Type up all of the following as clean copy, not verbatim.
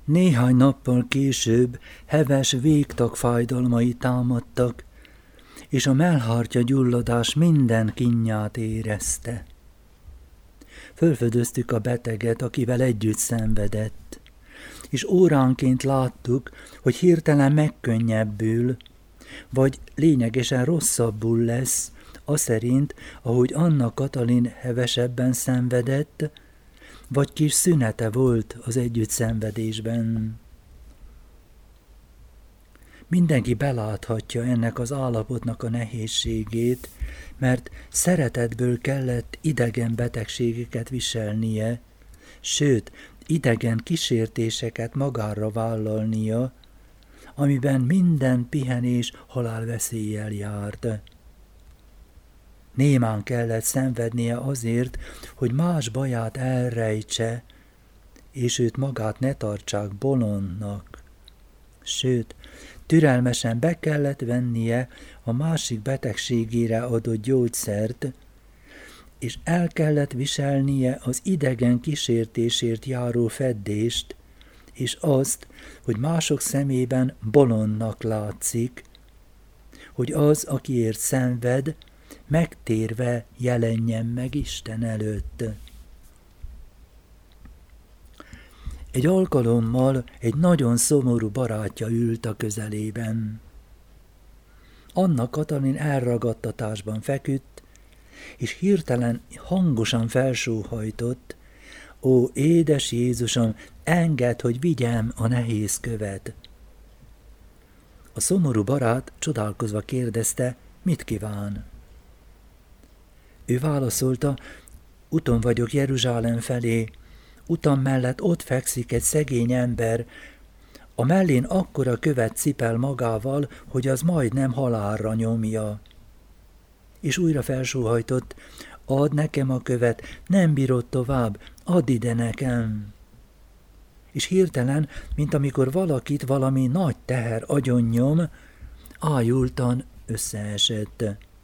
Néhány nappal később heves végtag fájdalmai támadtak, és a mellhártya gyulladás minden kínját érezte. Fölfödöztük a beteget, akivel együtt szenvedett, és óránként láttuk, hogy hirtelen megkönnyebbül, vagy lényegesen rosszabbul lesz, aszerint, ahogy Anna Katalin hevesebben szenvedett, vagy kis szünete volt az együtt szenvedésben. Mindenki beláthatja ennek az állapotnak a nehézségét, mert szeretetből kellett idegen betegségeket viselnie, sőt, idegen kísértéseket magára vállalnia, amiben minden pihenés halálveszéllyel járt. Némán kellett szenvednie azért, hogy más baját elrejtse, és őt magát ne tartsák bolondnak. Sőt, türelmesen be kellett vennie a másik betegségére adott gyógyszert, és el kellett viselnie az idegen kísértésért járó feddést, és azt, hogy mások szemében bolondnak látszik, hogy az, akiért szenved, megtérve jelenjen meg Isten előtt. Egy alkalommal egy nagyon szomorú barátja ült a közelében. Anna Katalin elragadtatásban feküdt, és hirtelen hangosan felsóhajtott: ó, édes Jézusom, engedd, hogy vigyem a nehéz követ. A szomorú barát csodálkozva kérdezte, mit kíván. Ő válaszolta, úton vagyok Jeruzsálem felé, utam mellett ott fekszik egy szegény ember, a mellén akkora követ cipel magával, hogy az majdnem halálra nyomja. És újra felsóhajtott, add nekem a követ, nem bírod tovább, add ide nekem. És hirtelen, mint amikor valakit valami nagy teher agyonnyom, ájultan összeesett.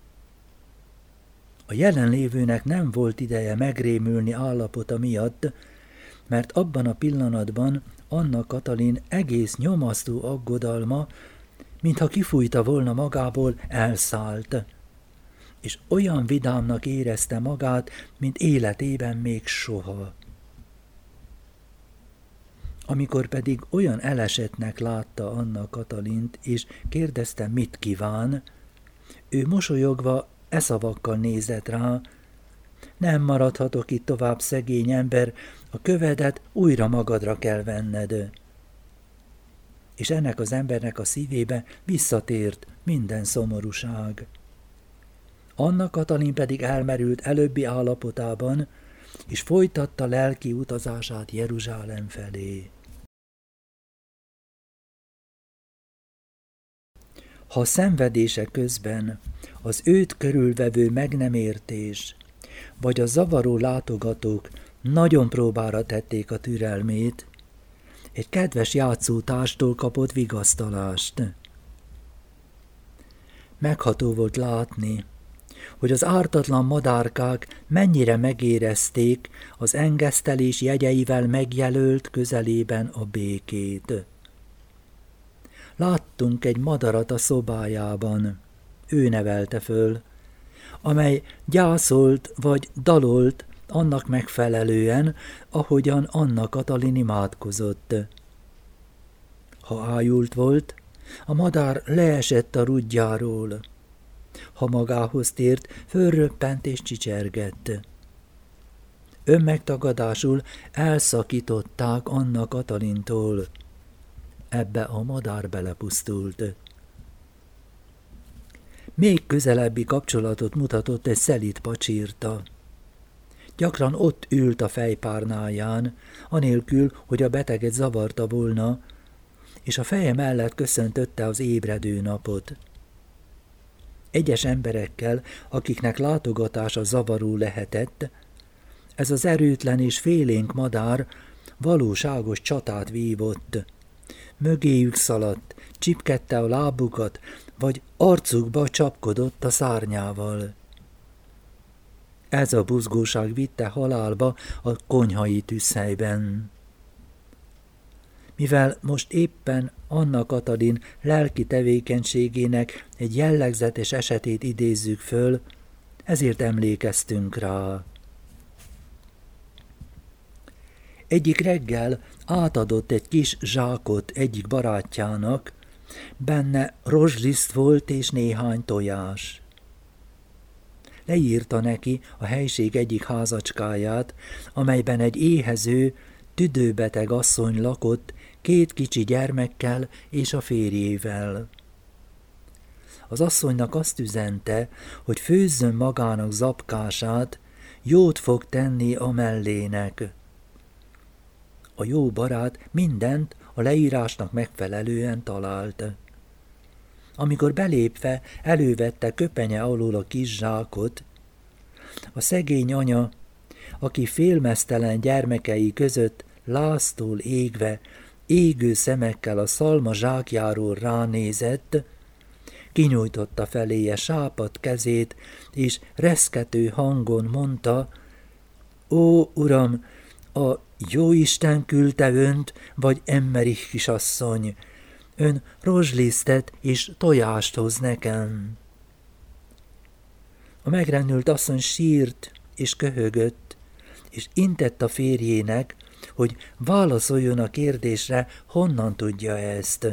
A jelenlévőnek nem volt ideje megrémülni állapota miatt, mert abban a pillanatban Anna Katalin egész nyomasztó aggodalma, mintha kifújta volna magából, elszállt, és olyan vidámnak érezte magát, mint életében még soha. Amikor pedig olyan elesettnek látta Anna Katalint, és kérdezte, mit kíván, ő mosolyogva e szavakkal nézett rá: nem maradhatok itt tovább, szegény ember, a kövedet újra magadra kell venned. És ennek az embernek a szívébe visszatért minden szomorúság. Anna Katalin pedig elmerült előbbi állapotában, és folytatta lelki utazását Jeruzsálem felé. Ha a szenvedése közben az őt körülvevő meg nem értés, vagy a zavaró látogatók nagyon próbára tették a türelmét, egy kedves játszótárstól kapott vigasztalást. Megható volt látni, hogy az ártatlan madárkák mennyire megérezték az engesztelés jegyeivel megjelölt közelében a békét. Láttunk egy madarat a szobájában, ő nevelte föl, amely gyászolt vagy dalolt annak megfelelően, ahogyan Anna Katalin imádkozott. Ha ájult volt, a madár leesett a rudjáról. Ha magához tért, fölröppent és csicsergett. Önmegtagadásul elszakították Anna Katalintól. Ebbe a madár belepusztult. Még közelebbi kapcsolatot mutatott egy szelíd pacsirta. Gyakran ott ült a fejpárnáján, anélkül, hogy a beteget zavarta volna, és a feje mellett köszöntötte az ébredő napot. Egyes emberekkel, akiknek látogatása zavaró lehetett, ez az erőtlen és félénk madár valóságos csatát vívott. Mögéjük szaladt, csipkedte a lábukat, vagy arcukba csapkodott a szárnyával. Ez a buzgóság vitte halálba a konyhai tűzhelyben. Mivel most éppen Anna Katalin lelki tevékenységének egy jellegzetes esetét idézzük föl, ezért emlékeztünk rá. Egyik reggel átadott egy kis zsákot egyik barátjának, benne rozsliszt volt és néhány tojás. Leírta neki a helység egyik házacskáját, amelyben egy éhező, tüdőbeteg asszony lakott 2 kicsi gyermekkel és a férjével. Az asszonynak azt üzente, hogy főzzön magának zapkását, jót fog tenni a mellének. A jó barát mindent a leírásnak megfelelően talált. Amikor belépve elővette köpenye alól a kis zsákot, a szegény anya, aki félmeztelen gyermekei között láztól égve, égő szemekkel a szalma zsákjáról ránézett, kinyújtotta feléje sápadt kezét, és reszkető hangon mondta: Ó, uram, a Jóisten küldte önt, vagy Emmerich kisasszony? Ön rozslisztet és tojást hoz nekem. A megrendült asszony sírt és köhögött, és intett a férjének, hogy válaszoljon a kérdésre, honnan tudja ezt.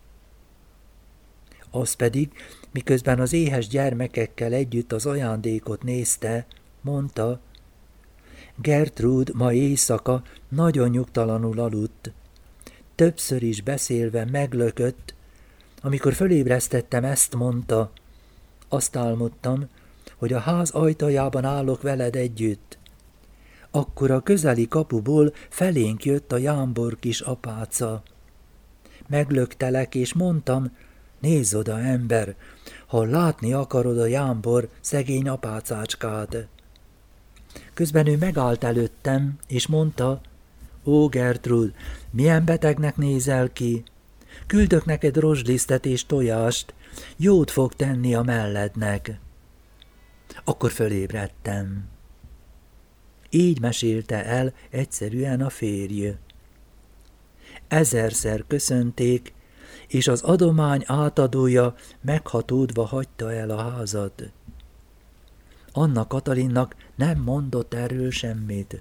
Az pedig, miközben az éhes gyermekekkel együtt az ajándékot nézte, mondta: Gertrud ma éjszaka nagyon nyugtalanul aludt. Többször is beszélve meglökött, amikor fölébresztettem, ezt mondta: Azt álmodtam, hogy a ház ajtajában állok veled együtt. Akkor a közeli kapuból felénk jött a jámbor kis apáca. Meglöktelek, és mondtam: Nézz oda, ember, ha látni akarod a jámbor szegény apácácskát. Közben ő megállt előttem, és mondta: Ó, Gertrud, milyen betegnek nézel ki? Küldök neked rozslisztet és tojást, jót fog tenni a mellednek. Akkor fölébredtem. Így mesélte el egyszerűen a férj. 1000-szer köszönték, és az adomány átadója meghatódva hagyta el a házat. Anna Katalinnak nem mondott erről semmit.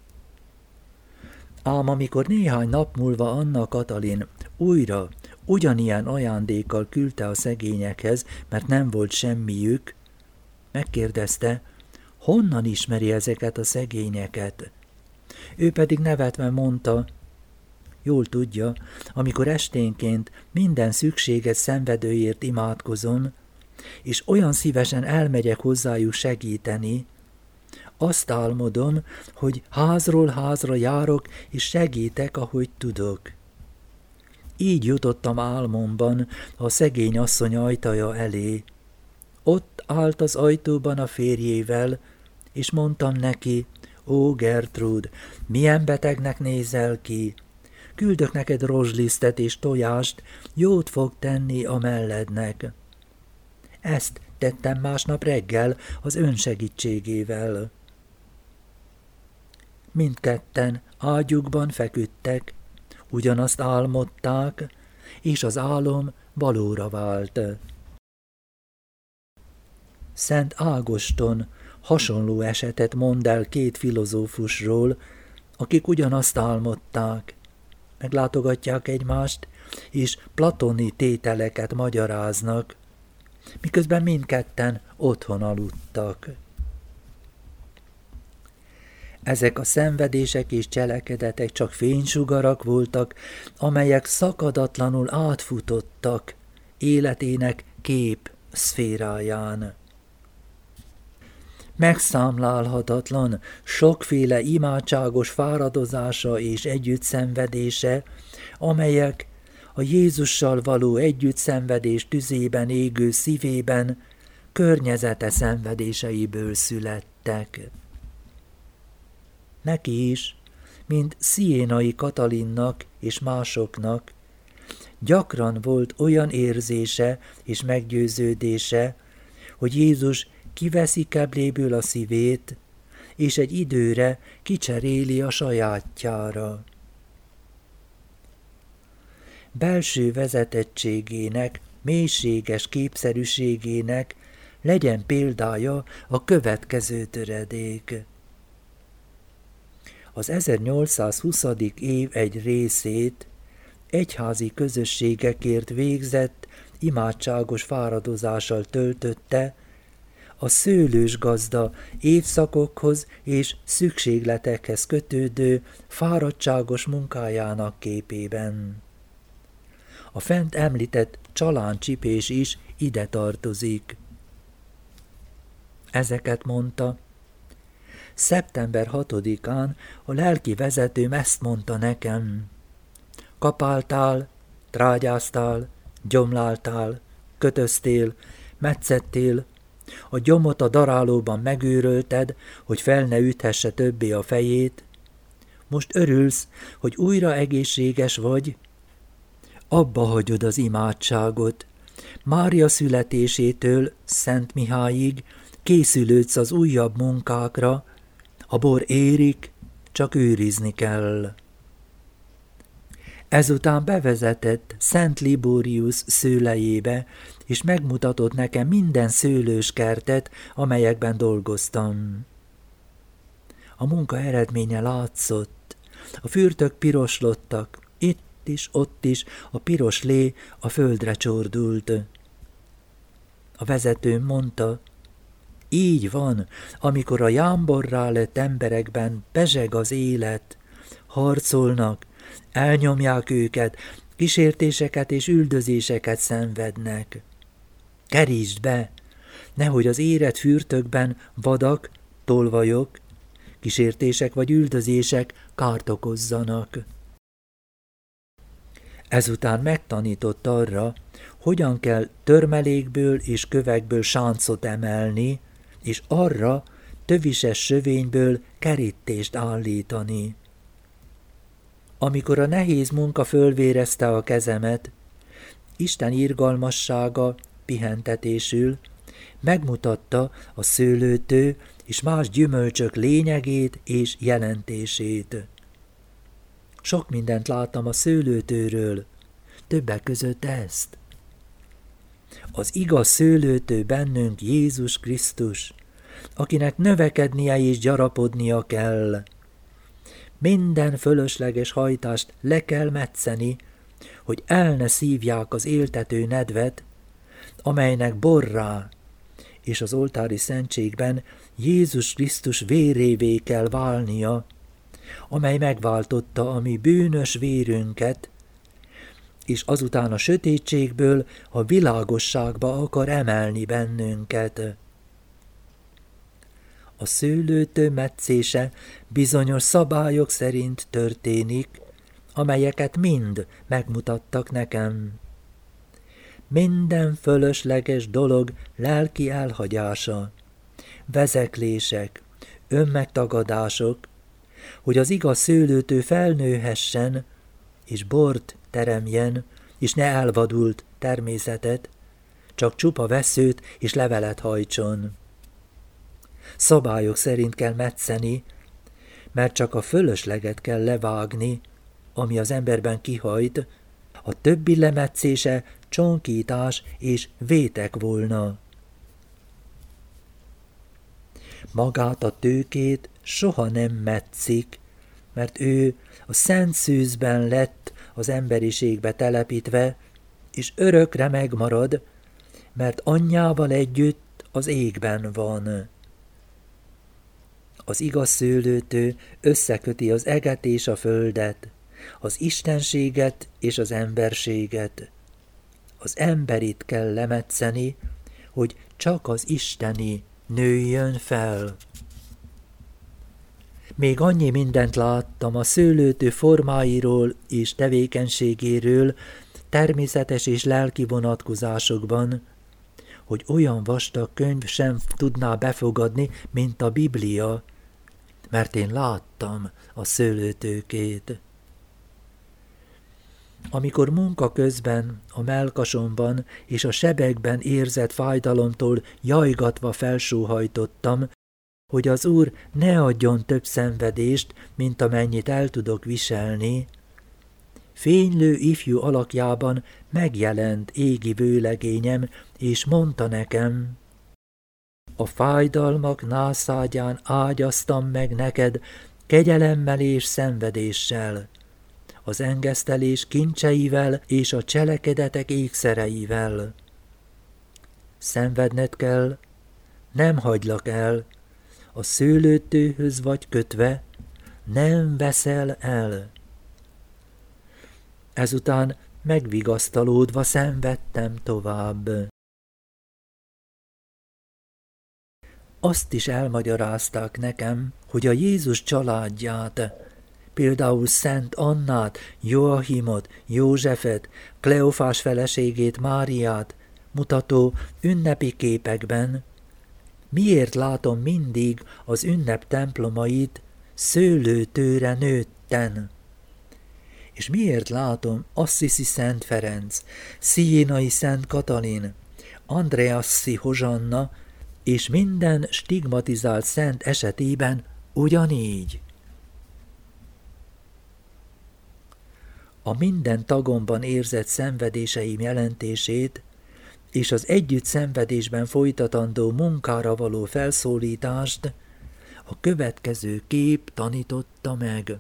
Ám amikor néhány nap múlva Anna Katalin újra ugyanilyen ajándékkal küldte a szegényekhez, mert nem volt semmiük, megkérdezte, honnan ismeri ezeket a szegényeket. Ő pedig nevetve mondta: Jól tudja, amikor esténként minden szükséges szenvedőért imádkozom, és olyan szívesen elmegyek hozzájuk segíteni, azt álmodom, hogy házról házra járok, és segítek, ahogy tudok. Így jutottam álmomban a szegény asszony ajtaja elé. Ott állt az ajtóban a férjével, és mondtam neki: Ó, Gertrud, milyen betegnek nézel ki? Küldök neked rozslisztet és tojást, jót fog tenni a mellednek. Ezt tettem másnap reggel az ön segítségével. Mindketten ágyukban feküdtek, ugyanazt álmodták, és az álom valóra vált. Szent Ágoston hasonló esetet mond el 2 filozófusról, akik ugyanazt álmodták. Meglátogatják egymást, és platoni tételeket magyaráznak, miközben mindketten otthon aludtak. Ezek a szenvedések és cselekedetek csak fénysugarak voltak, amelyek szakadatlanul átfutottak életének kép szféráján. Megszámlálhatatlan, sokféle imádságos fáradozása és együttszenvedése, amelyek a Jézussal való együttszenvedés tüzében égő szívében környezete szenvedéseiből születtek. Neki is, mint Sziénai Katalinnak és másoknak, gyakran volt olyan érzése és meggyőződése, hogy Jézus kiveszi kebléből a szívét, és egy időre kicseréli a sajátjára. belső vezetettségének, mélységes képszerűségének legyen példája a következő töredék. Az 1820. év egy részét egyházi közösségekért végzett imádságos fáradozással töltötte, a szőlős gazda évszakokhoz és szükségletekhez kötődő fáradtságos munkájának képében. A fent említett csaláncsipés is ide tartozik. Ezeket mondta. Szeptember 6-án a lelki vezetőm ezt mondta nekem. Kapáltál, trágyáztál, gyomláltál, kötöztél, metszettél, a gyomot a darálóban megőrölted, hogy fel ne üthesse többé a fejét. Most örülsz, hogy újra egészséges vagy? Abba hagyod az imádságot. Mária születésétől Szent Mihályig készülődsz az újabb munkákra, a bor érik, csak őrizni kell. Ezután bevezetett Szent Liborius szőlejébe, és megmutatott nekem minden szőlős kertet, amelyekben dolgoztam. A munka eredménye látszott. A fürtök piroslottak, itt is, ott is a piros lé a földre csordult. A vezetőm mondta, így van, amikor a jámborrá lett emberekben pezseg az élet, harcolnak, elnyomják őket, kísértéseket és üldözéseket szenvednek. Kerítsd be, nehogy az érett fürtökben vadak, tolvajok, kísértések vagy üldözések kárt okozzanak. Ezután megtanított arra, hogyan kell törmelékből és kövekből sáncot emelni, és arra tövises sövényből kerítést állítani. Amikor a nehéz munka fölvérezte a kezemet, Isten irgalmassága pihentetésül megmutatta a szőlőtő és más gyümölcsök lényegét és jelentését. Sok mindent láttam a szőlőtőről, többek között ezt. Az igaz szőlőtő bennünk Jézus Krisztus, akinek növekednie és gyarapodnia kell. Minden fölösleges hajtást le kell metszeni, hogy el ne szívják az éltető nedvet, amelynek borrá és az oltári szentségben Jézus Krisztus vérévé kell válnia, amely megváltotta a mi bűnös vérünket, és azután a sötétségből a világosságba akar emelni bennünket. A szőlőtő metszése bizonyos szabályok szerint történik, amelyeket mind megmutattak nekem. Minden fölösleges dolog lelki elhagyása, vezeklések, önmegtagadások, hogy az igaz szőlőtő felnőhessen, és bort teremjen, és ne elvadult természetet, csak csupa vesszőt és levelet hajtson. Szabályok szerint kell metszeni, mert csak a fölösleget kell levágni, ami az emberben kihajt, a többi lemetszése csonkítás és vétek volna. Magát a tőkét soha nem metszik, mert ő a szent szűzben lett az emberiségbe telepítve, és örökre megmarad, mert anyjával együtt az égben van. Az igaz szőlőtő összeköti az eget és a földet, az istenséget és az emberséget. Az emberit kell lemetszeni, hogy csak az isteni nőjön fel. Még annyi mindent láttam a szőlőtő formáiról és tevékenységéről, természetes és lelki vonatkozásokban, hogy olyan vastag könyv sem tudná befogadni, mint a Biblia, mert én láttam a szőlőtőkét. Amikor munka közben a mellkasomban és a sebekben érzett fájdalomtól jajgatva felsóhajtottam, hogy az Úr ne adjon több szenvedést, mint amennyit el tudok viselni, fénylő ifjú alakjában megjelent égi vőlegényem, és mondta nekem: a fájdalmak nászágyán ágyaztam meg neked kegyelemmel és szenvedéssel, az engesztelés kincseivel és a cselekedetek ékszereivel. Szenvedned kell, nem hagylak el, a szőlőtőhöz vagy kötve, nem veszel el. Ezután megvigasztalódva szenvedtem tovább. Azt is elmagyarázták nekem, hogy a Jézus családját, például Szent Annát, Joachimot, Józsefet, Kleofás feleségét, Máriát mutató ünnepi képekben, miért látom mindig az ünnep templomait szőlőtőre nőtten? És miért látom Assisi Szent Ferenc, Sziénai Szent Katalin, Andreasszi Hozsanna és minden stigmatizált szent esetében ugyanígy? A minden tagomban érzett szenvedéseim jelentését és az együtt szenvedésben folytatandó munkára való felszólítást a következő kép tanította meg.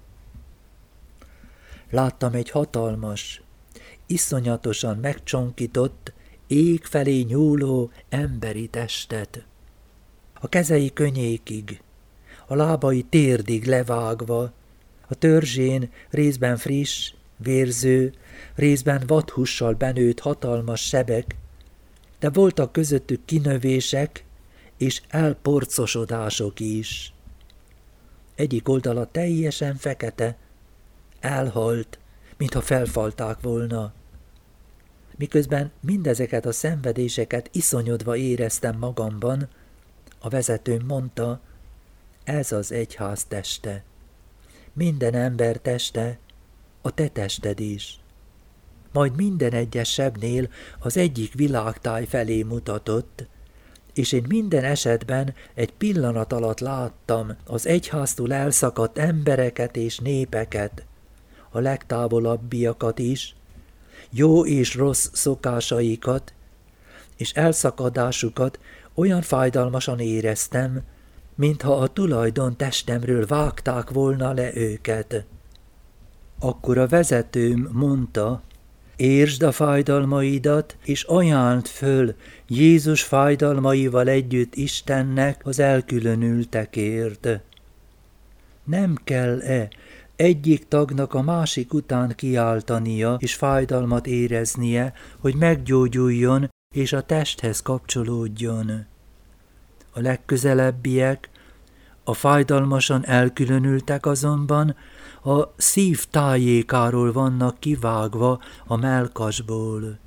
Láttam egy hatalmas, iszonyatosan megcsonkított, ég felé nyúló emberi testet. A kezei könnyékig, a lábai térdig levágva, a törzsén részben friss, vérző, részben vadhussal benőtt hatalmas sebek, de voltak közöttük kinövések és elporcosodások is. Egyik oldala teljesen fekete, elhalt, mintha felfalták volna. Miközben mindezeket a szenvedéseket iszonyodva éreztem magamban, a vezetőm mondta: ez az egyház teste. Minden ember teste, a te tested is. Majd minden egyes sebnél az egyik világtáj felé mutatott, és én minden esetben egy pillanat alatt láttam az egyháztól elszakadt embereket és népeket, a legtávolabbiakat is, jó és rossz szokásaikat, és elszakadásukat olyan fájdalmasan éreztem, mintha a tulajdon testemről vágták volna le őket. Akkor a vezetőm mondta: értsd a fájdalmaidat, és ajánd föl Jézus fájdalmaival együtt Istennek az elkülönültekért. Nem kell-e egyik tagnak a másik után kiáltania és fájdalmat éreznie, hogy meggyógyuljon és a testhez kapcsolódjon? A legközelebbiek, a fájdalmasan elkülönültek azonban a szív tájékáról vannak kivágva a mellkasból.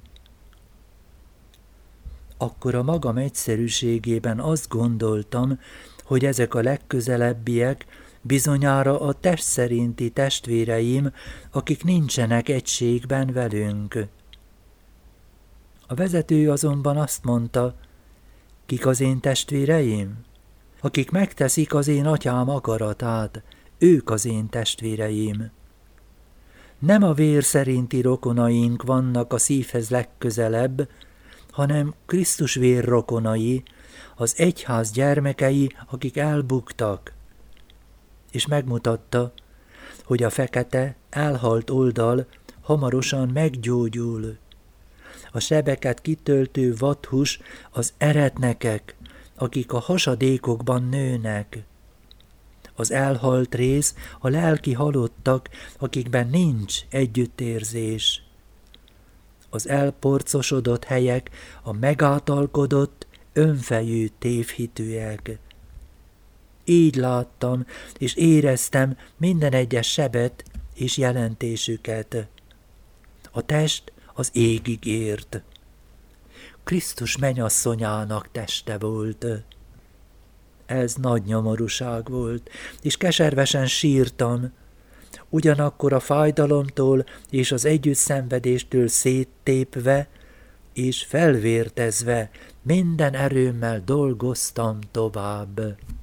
Akkor a magam egyszerűségében azt gondoltam, hogy ezek a legközelebbiek bizonyára a test szerinti testvéreim, akik nincsenek egységben velünk. A vezető azonban azt mondta: kik az én testvéreim? Akik megteszik az én atyám akaratát, ők az én testvéreim. Nem a vér szerinti rokonaink vannak a szívhez legközelebb, hanem Krisztus vér rokonai, az egyház gyermekei, akik elbuktak. És megmutatta, hogy a fekete, elhalt oldal hamarosan meggyógyul. A sebeket kitöltő vadhús az eretnekek, akik a hasadékokban nőnek. Az elhalt rész a lelki halottak, akikben nincs együttérzés. Az elporcosodott helyek a megátalkodott, önfejű tévhitűek. Így láttam és éreztem minden egyes sebet és jelentésüket. A test az égig ért. Krisztus mennyasszonyának teste volt. Ez nagy nyomorúság volt, és keservesen sírtam. Ugyanakkor a fájdalomtól és az együttszenvedéstől széttépve és felvértezve minden erőmmel dolgoztam tovább.